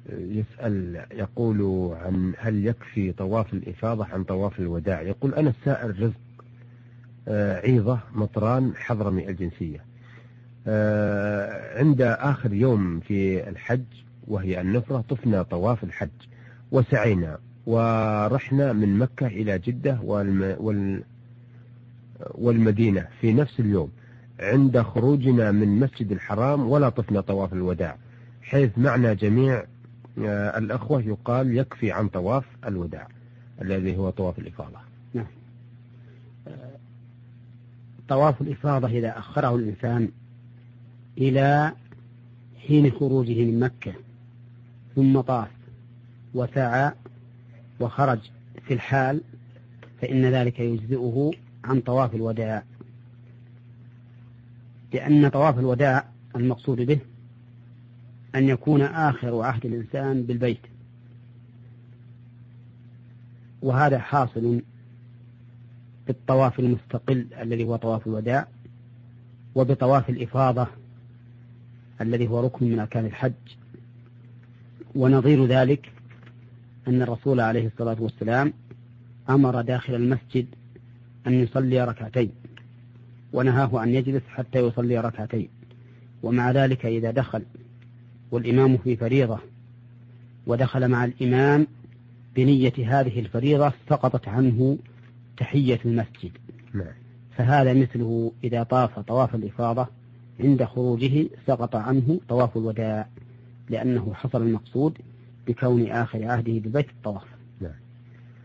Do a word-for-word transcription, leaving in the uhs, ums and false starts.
يسأل يقول عن هل يكفي طواف الإفاضة عن طواف الوداع. يقول أنا السائر رزق عيضة مطران حضرمي الجنسية، عند آخر يوم في الحج وهي النفرة طفنا طواف الحج وسعينا ورحنا من مكة إلى جدة والم والمدينة في نفس اليوم. عند خروجنا من مسجد الحرام ولا طفنا طواف الوداع، حيث معنا جميع الأخوة يقال يكفي عن طواف الوداع الذي هو طواف الإفاضة. نعم. طواف الإفاضة إذا أخره الإنسان إلى حين خروجه من مكة ثم طاف وسعى وخرج في الحال فإن ذلك يجزئه عن طواف الوداع، لأن طواف الوداع المقصود به أن يكون آخر عهد الإنسان بالبيت، وهذا حاصل بالطواف المستقل الذي هو طواف الوداع، وبطواف الإفاضة الذي هو ركن من أركان الحج. ونظير ذلك أن الرسول عليه الصلاة والسلام أمر داخل المسجد أن يصلي ركعتين ونهاه أن يجلس حتى يصلي ركعتين، ومع ذلك إذا دخل والإمام في فريضة ودخل مع الإمام بنية هذه الفريضة سقطت عنه تحية المسجد. فهذا مثله إذا طاف طواف الإفاضة عند خروجه سقط عنه طواف الوداع، لأنه حصل المقصود بكون آخر عهده ببيت الطواف.